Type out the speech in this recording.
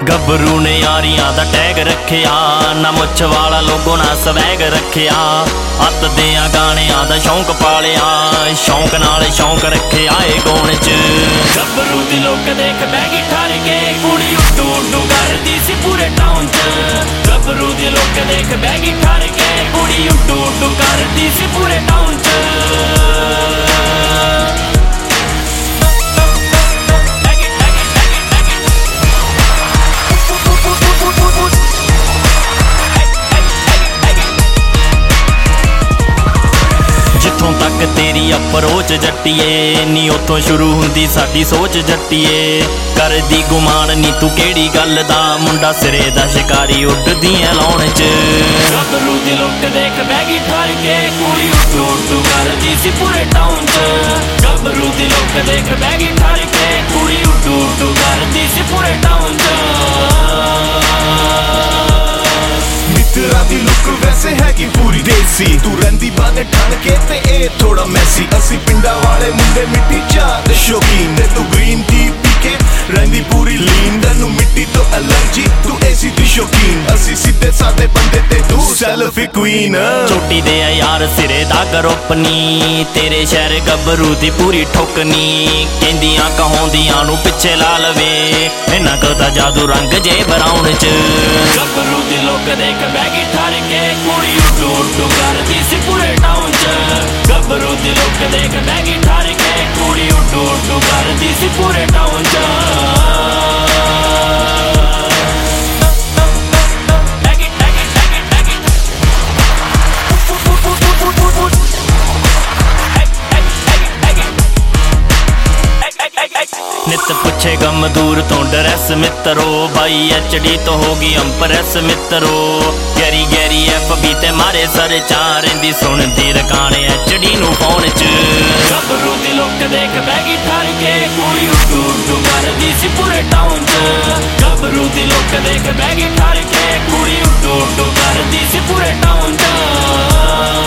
ਗੱਭਰੂ ਨੇ ਯਾਰੀਆਂ ਦਾ ਟੈਗ ਰੱਖਿਆ, ਨਾ ਮੁੱਛ ਵਾਲਾ ਲੋਗੋ ਨਾ ਸਵੈਗ ਰੱਖਿਆ। ਅੱਤ ਦਿਆਂ ਗਾਣਿਆਂ ਦਾ ਸ਼ੌਂਕ ਪਾਲਿਆ, ਸ਼ੌਂਕ ਨਾਲ ਸ਼ੌਂਕ ਰੱਖਿਆ ਏ ਗਾਉਣ 'ਚ। ਗੱਭਰੂ ਦੀ ਲੋਕ ਦੇਖ ਬੈਗੀ ਠਰ ਕੇ, ਕੁੜੀ ਉੱਡੂ ਉੱਡੂ ਕਰਦੀ ਸੀ ਪੂਰੇ ਟਾਊਨ 'ਚ। ਗੱਭਰੂ ਦੀ ਲੋਕ ਦੇਖ ਬੈਗੀ ਠਰ ਕੇ, ਕੁੜੀ ਉੱਡੂ ਉੱਡੂ ਕਰਦੀ ਸੀ ਪੂਰੇ ਟਾਊਨ 'ਚ। ਜਿੱਥੋਂ ਤੱਕ ਤੇਰੀ ਅਪਰੋਚ ਜੱਟੀਏ, ਨੀ ਉੱਥੋਂ ਸ਼ੁਰੂ ਹੁੰਦੀ ਸਾਡੀ ਸੋਚ ਜੱਟੀਏ। ਕਰਦੀ ਗੁਮਾਨ ਨੀ ਤੂੰ ਕਿਹੜੀ ਗੱਲ ਦਾ, ਮੁੰਡਾ ਸਿਰੇ ਦਾ ਸ਼ਿਕਾਰੀ ਉੱਡਦੀਆਂ ਲਾਉਣ 'ਚ। ਗੱਭਰੂ ਦੀ ਲੁੱਕ ਦੇਖ ਬੈਗੀ ਠਰ ਕੇ, ਕੁੜੀ ਉੱਡੂ ਉੱਡੂ ਕਰਦੀ ਸੀ ਪੂਰੇ ਟਾਊਨ 'ਚ। ਗੱਭਰੂ ਦੀ ਲੁੱਕ ਦੇਖ ਬੈਗੀ ਠਰ ਕੇ, ਕੁੜੀ ਉੱਡੂ ਉੱਡੂ ਕਰਦੀ ਸੀ ਪੂਰੇ ਟਾਊਨ 'ਚ। ਮਿੱਤਰਾਂ ਦੀ ਲੁੱਕ ਵੈਸੇ ਹੈਗੀ ਪੂਰੀ ਦੇਸੀ, ਤੂੰ ਰਹਿੰਦੀ ਬਾਨੇ ਠਣ ਕੇ ਤੇ ਇਹ ਥੋੜਾ ਮੈਸੀ। ਅਸੀਂ ਪਿੰਡਾਂ ਵਾਲੇ ਮੁੰਡੇ ਮਿੱਟੀ ਚਾਹ ਦੇ ਸ਼ੌਕੀਨ, ਤੇ ਤੂੰ ਗ੍ਰੀਨ ਟੀ ਪੀ ਕੇ ਰਹਿੰਦੀ ਪੂਰੀ ਲੀਨ। ਤੈਨੂੰ ਮਿੱਟੀ ਤੋਂ ਐਲਰਜੀ, ਤੂੰ ਏਸੀ ਦੀ ਸ਼ੌਕੀਨ। ਅਸੀਂ ਸਿੱਧੇ ਸਾਦੇ ਬੰਦੇ ਤੇ ਤੂੰ ਸੈਲਫੀ ਕੁਈਨ। ਚੋਟੀ ਦੇ ਆ ਯਾਰ ਸਿਰੇ ਦਾ ਗਰੁੱਪ ਨੀ, ਤੇਰੇ ਸ਼ਹਿਰ ਗੱਭਰੂ ਦੀ ਪੂਰੀ ਠੁੱਕਨੀ। ਕਹਿੰਦੀਆਂ ਕਹਾਉਂਦੀਆਂ ਨੂੰ ਪਿੱਛੇ ਲਾ ਲਵੇ, ਇਹਨਾਂ ਕੋ ਤਾਂ ਜਾਦੂ ਰੰਗ ਜੇ ਬਰਾਉਣ 'ਚ। ਗੱਭਰੂ ਦੀ ਲੋਕ ਦੇਖ ਬੈਗੀ ਠਰ ਕੇ, ਕੁੜੀ ਉੱਡੂ ਉੱਡੂ ਕਰਦੀ ਸੀ ਪੂਰੇ ਟਾਊਨ 'ਚ। ਗੱਭਰੂ ਦੀ ਲੋਕ ਦੇਖ ਬੈਗੀ ਠਰ ਕੇ, ਕੁੜੀ ਉੱਡੂ ਉੱਡੂ ਕਰਦੀ ਸੀ ਪੂਰੇ ਟਾਊਨ 'ਚ। ਨਿੱਤ ਪੁੱਛੇ ਗਮ ਦੂਰ ਤੋਂ ਡਰੈਸ ਮਿੱਤਰੋ, ਬਾਈ HD ਤੋਂ ਹੋ ਗਈ ਅੰਪਰੈਸ ਮਿੱਤਰੋ। ਗੈਰੀ ਗੈਰੀ FB ਤੇ ਮਾਰੇ ਸਰ ਚਾਰ, ਰਹਿੰਦੀ ਸੁਣਦੀ ਰਕਾਣੇ HD ਨੂੰ ਫੋਨ 'ਚ। ਗੱਭਰੂ ਦੀ ਲੁੱਕ ਦੇਖ ਬੈਗੀ ਠਰ ਕੇ, ਕੁੜੀ ਉੱਡੂ ਉੱਡੂ ਕਰਦੀ ਸੀ ਪੂਰੇ ਟਾਊਨ 'ਚ। ਗੱਭਰੂ ਦੀ ਲੁੱਕ ਦੇਖ ਬੈਗੀ ਠਰ ਕੇ, ਕੁੜੀ ਉੱਡੂ ਉੱਡੂ ਕਰਦੀ ਸੀ ਪੂਰੇ ਟਾਊਨ 'ਚ।